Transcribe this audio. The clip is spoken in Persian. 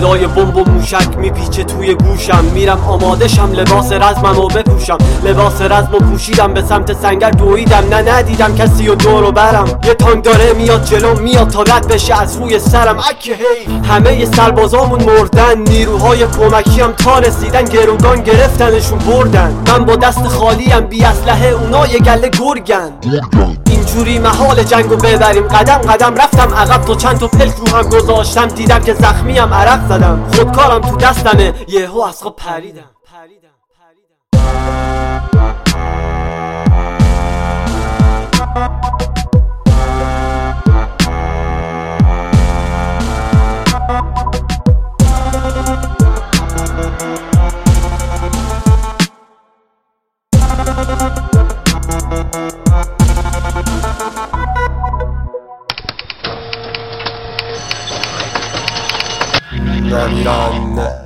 صدای بمب و موشک میپیچه توی گوشم. میرم آمادشم لباس رزممو بپوشم. لباس رزمو پوشیدم به سمت سنگر دویدم. نه ندیدم کسی و دورو برم. یه تانک داره میاد جلو میاد تا رد بشه از روی سرم. اکه هی همه سربازامون مردن. نیروهای کمکی هم تا رسیدن گروگان گرفتنشون بردن. من با دست خالیم بی اسلحه اونا یه گله گرگن. اینجوری محال جنگو ببریم. قدم قدم رفتم عقب تا چند تا پلک رو هم گذاشتم. دیدم که زخمیم عرق زدم. خودکارم تو دستمه یهو از خواب پریدم. None.